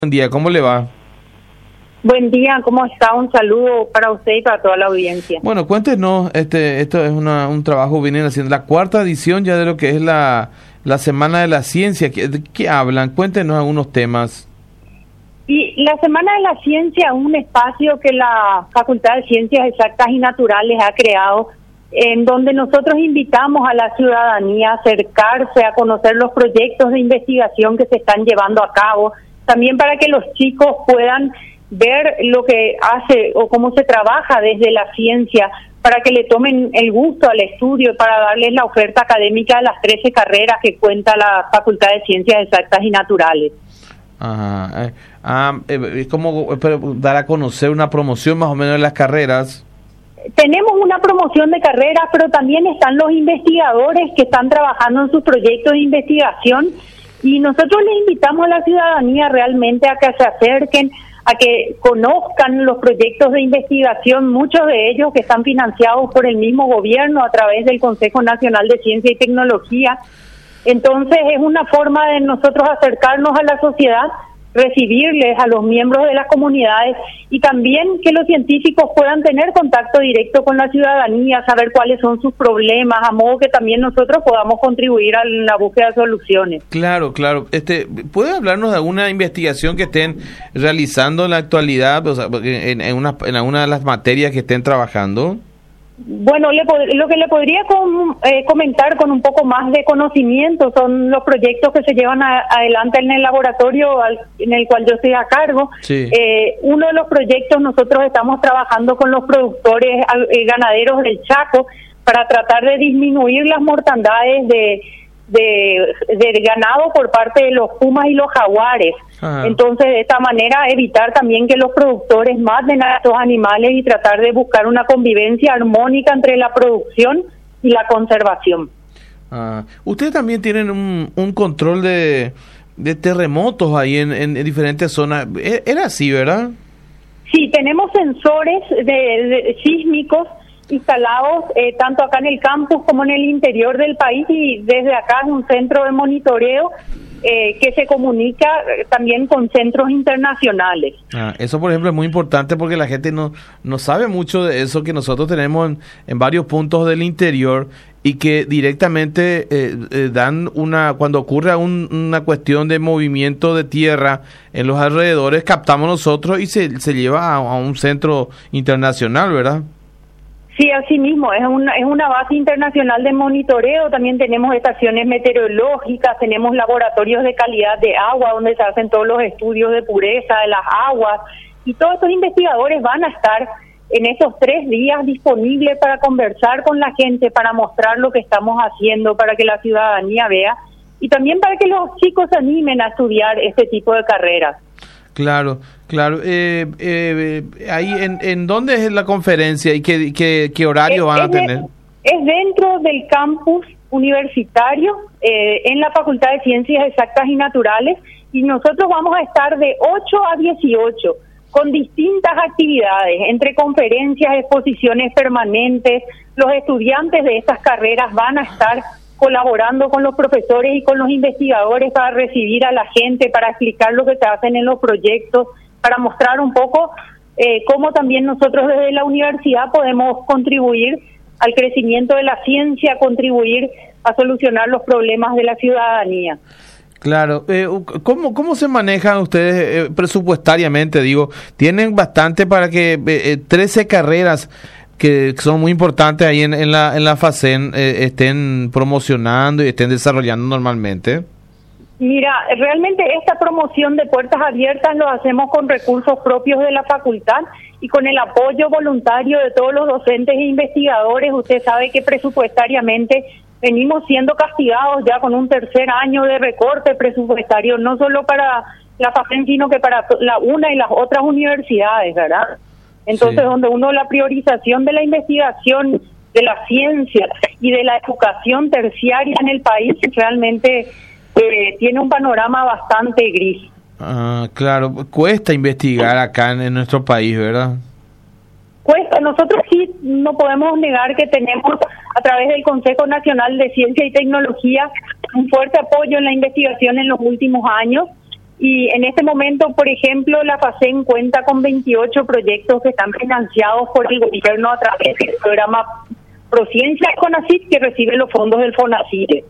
Buen día, ¿cómo le va? Buen día, ¿cómo está? Un saludo para usted y para toda la audiencia. Bueno, cuéntenos, esto es un trabajo, vienen haciendo la cuarta edición ya de lo que es la Semana de la Ciencia. ¿De qué hablan? Cuéntenos algunos temas. Y la Semana de la Ciencia es un espacio que la Facultad de Ciencias Exactas y Naturales ha creado, en donde nosotros invitamos a la ciudadanía a acercarse, a conocer los proyectos de investigación que se están llevando a cabo, también para que los chicos puedan ver lo que hace o cómo se trabaja desde la ciencia, para que le tomen el gusto al estudio, para darles la oferta académica de las 13 carreras que cuenta la Facultad de Ciencias Exactas y Naturales. Ajá. Es como dar a conocer una promoción más o menos de las carreras. Tenemos una promoción de carreras, pero también están los investigadores que están trabajando en sus proyectos de investigación, y nosotros les invitamos a la ciudadanía realmente a que se acerquen, a que conozcan los proyectos de investigación, muchos de ellos que están financiados por el mismo gobierno a través del Consejo Nacional de Ciencia y Tecnología. Entonces es una forma de nosotros acercarnos a la sociedad, recibirles a los miembros de las comunidades, y también que los científicos puedan tener contacto directo con la ciudadanía, saber cuáles son sus problemas, a modo que también nosotros podamos contribuir a la búsqueda de soluciones. Claro. ¿Puede hablarnos de alguna investigación que estén realizando en la actualidad, o sea, en alguna de las materias que estén trabajando? Bueno, lo que le podría comentar con un poco más de conocimiento son los proyectos que se llevan adelante en el laboratorio en el cual yo estoy a cargo. Sí. Uno de los proyectos, nosotros estamos trabajando con los productores ganaderos del Chaco para tratar de disminuir las mortandades de ganado por parte de los pumas y los jaguares. Ajá. Entonces, de esta manera, evitar también que los productores maten a estos animales y tratar de buscar una convivencia armónica entre la producción y la conservación. Ustedes también tienen un control de terremotos ahí en diferentes zonas. Era así, ¿verdad? Sí, tenemos sensores de sísmicos instalados tanto acá en el campus como en el interior del país, y desde acá es un centro de monitoreo que se comunica también con centros internacionales. Eso, por ejemplo, es muy importante porque la gente no sabe mucho de eso que nosotros tenemos en varios puntos del interior, y que directamente dan cuando ocurre una cuestión de movimiento de tierra en los alrededores, captamos nosotros y se lleva a un centro internacional, ¿verdad? Sí, así mismo, es una base internacional de monitoreo. También tenemos estaciones meteorológicas, tenemos laboratorios de calidad de agua donde se hacen todos los estudios de pureza de las aguas, y todos estos investigadores van a estar en estos 3 días disponibles para conversar con la gente, para mostrar lo que estamos haciendo, para que la ciudadanía vea, y también para que los chicos se animen a estudiar este tipo de carreras. Claro. Ahí, ¿en dónde es la conferencia y qué horario van a tener? Es dentro del campus universitario, en la Facultad de Ciencias Exactas y Naturales, y nosotros vamos a estar de 8 a 18 con distintas actividades, entre conferencias, exposiciones permanentes. Los estudiantes de estas carreras van a estar colaborando con los profesores y con los investigadores para recibir a la gente, para explicar lo que se hacen en los proyectos, para mostrar un poco cómo también nosotros desde la universidad podemos contribuir al crecimiento de la ciencia, contribuir a solucionar los problemas de la ciudadanía. Claro. ¿Cómo se manejan ustedes presupuestariamente? Digo, tienen bastante para que 13 carreras que son muy importantes ahí en la FACEN estén promocionando y estén desarrollando normalmente. Mira, realmente esta promoción de puertas abiertas lo hacemos con recursos propios de la facultad y con el apoyo voluntario de todos los docentes e investigadores. Usted sabe que presupuestariamente venimos siendo castigados ya con un 3er año de recorte presupuestario, no solo para la FACEN, sino que para la UNA y las otras universidades, ¿verdad? Entonces, sí, donde la priorización de la investigación, de la ciencia y de la educación terciaria en el país realmente tiene un panorama bastante gris. Claro, cuesta investigar acá en nuestro país, ¿verdad? Cuesta. Nosotros sí no podemos negar que tenemos a través del Consejo Nacional de Ciencia y Tecnología un fuerte apoyo en la investigación en los últimos años, Y en este momento, por ejemplo, la FACEN cuenta con 28 proyectos que están financiados por el gobierno a través del programa Prociencia CONACYT, que recibe los fondos del FONACYT.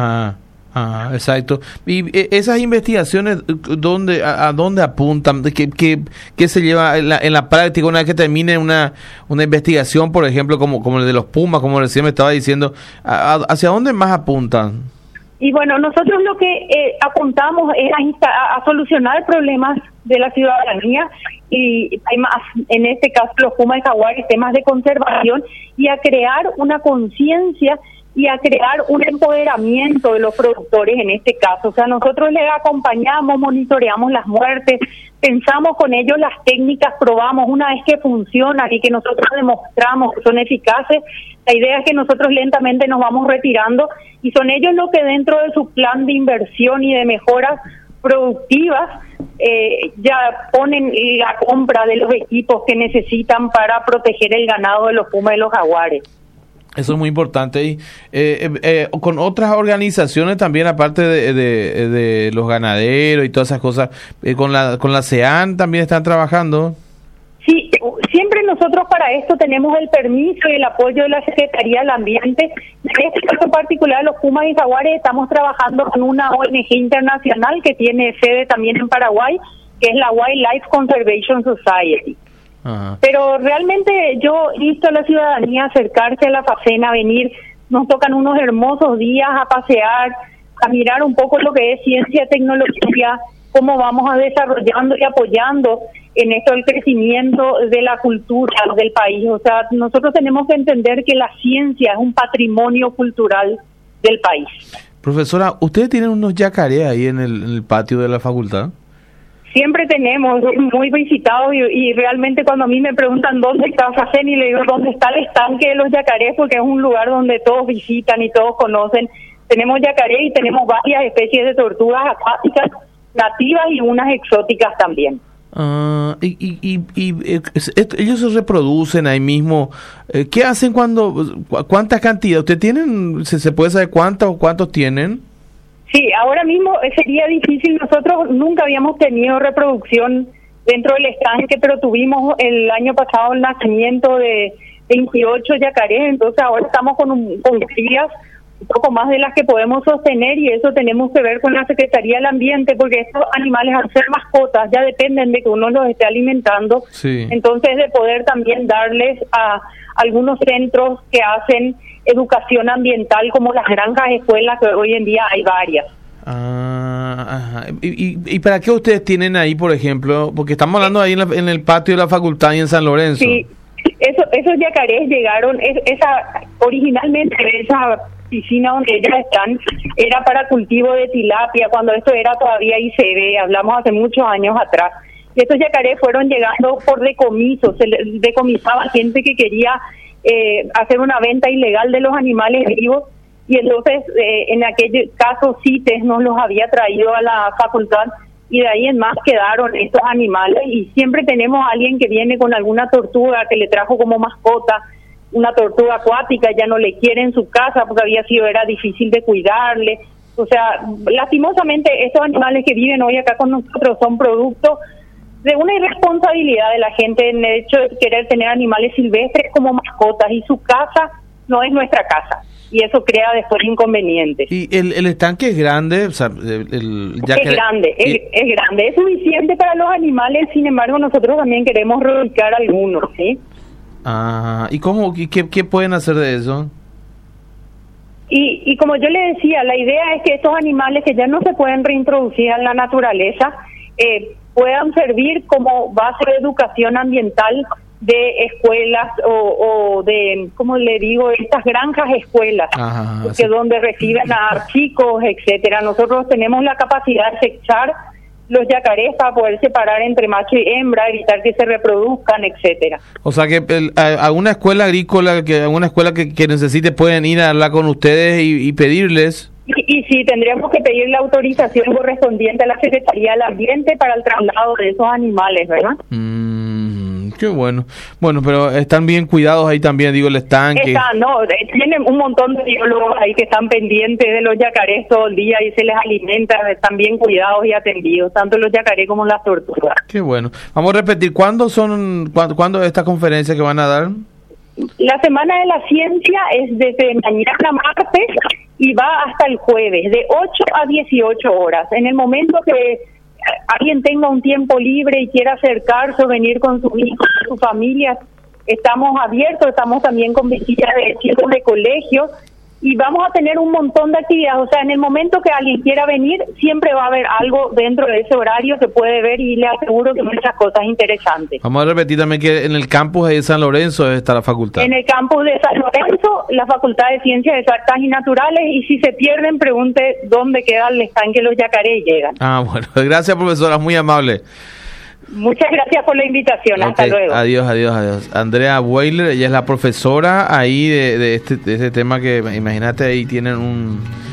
Exacto. Y esas investigaciones, ¿a dónde apuntan? ¿Qué se lleva en la práctica una vez que termine una investigación, por ejemplo, como el de los Pumas, como recién me estaba diciendo? ¿Hacia dónde más apuntan? Y bueno, nosotros lo que apuntamos es a solucionar problemas de la ciudadanía y hay más, en este caso los Pumas y Jaguares, temas de conservación, y a crear una conciencia y a crear un empoderamiento de los productores en este caso. O sea, nosotros les acompañamos, monitoreamos las muertes, pensamos con ellos las técnicas, probamos una vez que funcionan y que nosotros demostramos que son eficaces. La idea es que nosotros lentamente nos vamos retirando y son ellos los que dentro de su plan de inversión y de mejoras productivas ya ponen la compra de los equipos que necesitan para proteger el ganado de los Pumas y los Jaguares. Eso es muy importante. Y con otras organizaciones también, aparte de los ganaderos y todas esas cosas, con la CEAN también están trabajando. Sí, siempre nosotros para esto tenemos el permiso y el apoyo de la Secretaría del Ambiente. En este caso particular, los Pumas y Jaguares, estamos trabajando con una ONG internacional que tiene sede también en Paraguay, que es la Wildlife Conservation Society. Ajá. Pero realmente yo insto a la ciudadanía a acercarse a la FACEN, a venir. Nos tocan unos hermosos días a pasear, a mirar un poco lo que es ciencia, tecnología, cómo vamos a desarrollando y apoyando en esto el crecimiento de la cultura del país. O sea, nosotros tenemos que entender que la ciencia es un patrimonio cultural del país. Profesora, ¿ustedes tienen unos yacarés ahí en el patio de la facultad? Siempre tenemos, muy visitados, y realmente cuando a mí me preguntan dónde está FACEN y le digo dónde está el estanque de los yacarés, porque es un lugar donde todos visitan y todos conocen. Tenemos yacarés y tenemos varias especies de tortugas acuáticas nativas y unas exóticas también. Ellos se reproducen ahí mismo. ¿Qué hacen cuántas cantidades? ¿Usted tienen, se puede saber cuántos tienen? Sí, ahora mismo sería difícil. Nosotros nunca habíamos tenido reproducción dentro del estanque, pero tuvimos el año pasado el nacimiento de 28 yacarés, entonces ahora estamos con crías un poco más de las que podemos sostener, y eso tenemos que ver con la Secretaría del Ambiente, porque estos animales, al ser mascotas, ya dependen de que uno los esté alimentando. Sí. Entonces, de poder también darles a algunos centros que hacen educación ambiental, como las granjas escuelas, que hoy en día hay varias. Ajá. ¿Y para qué ustedes tienen ahí, por ejemplo? Porque estamos hablando ahí en el patio de la facultad y en San Lorenzo. Sí, esos yacarés llegaron, originalmente esa piscina donde ellos están era para cultivo de tilapia, cuando esto era todavía ICB, hablamos hace muchos años atrás. Y estos yacarés fueron llegando por decomiso, se decomisaba gente que quería hacer una venta ilegal de los animales vivos, y entonces en aquel caso CITES nos los había traído a la facultad, y de ahí en más quedaron estos animales, y siempre tenemos a alguien que viene con alguna tortuga que le trajo como mascota, una tortuga acuática, ya no le quiere en su casa porque era difícil de cuidarle. O sea, lastimosamente estos animales que viven hoy acá con nosotros son producto de una irresponsabilidad de la gente en el hecho de querer tener animales silvestres como mascotas, y su casa no es nuestra casa, y eso crea después inconvenientes. ¿Y el estanque es grande? O sea, es grande, es suficiente para los animales, sin embargo nosotros también queremos reubicar algunos, ¿sí? ¿Y qué pueden hacer de eso? Y como yo le decía, la idea es que estos animales que ya no se pueden reintroducir en la naturaleza puedan servir como base de educación ambiental de escuelas o de, ¿cómo le digo?, estas granjas escuelas, que donde reciben a chicos, etcétera. Nosotros tenemos la capacidad de sexar los yacarés para poder separar entre macho y hembra, evitar que se reproduzcan, etcétera. O sea que a una escuela agrícola, a una escuela que necesite, pueden ir a hablar con ustedes y pedirles. Y sí, tendríamos que pedir la autorización correspondiente a la Secretaría del Ambiente para el traslado de esos animales, ¿verdad? Qué bueno. Bueno, pero están bien cuidados ahí también, digo, el estanque. Tienen un montón de biólogos ahí que están pendientes de los yacarés todo el día y se les alimenta, están bien cuidados y atendidos, tanto los yacarés como las tortugas. Qué bueno. Vamos a repetir, ¿cuándo es esta conferencia que van a dar? La Semana de la Ciencia es desde mañana martes y va hasta el jueves, de 8 a 18 horas. En el momento que alguien tenga un tiempo libre y quiera acercarse o venir con sus hijos, su familia, estamos abiertos, estamos también con visitas de chicos de colegio y vamos a tener un montón de actividades. O sea, en el momento que alguien quiera venir, siempre va a haber algo dentro de ese horario que puede ver y le aseguro que muchas cosas interesantes. Vamos a repetir también que en el campus de San Lorenzo está la facultad. En el campus de San Lorenzo, la Facultad de Ciencias Exactas y Naturales, y si se pierden, pregunte dónde queda el estanque los yacarés llegan. Bueno, gracias profesora, muy amable. Muchas gracias por la invitación, hasta luego. Adiós. Andrea Weiler, ella es la profesora ahí de este tema que, imagínate, ahí tienen un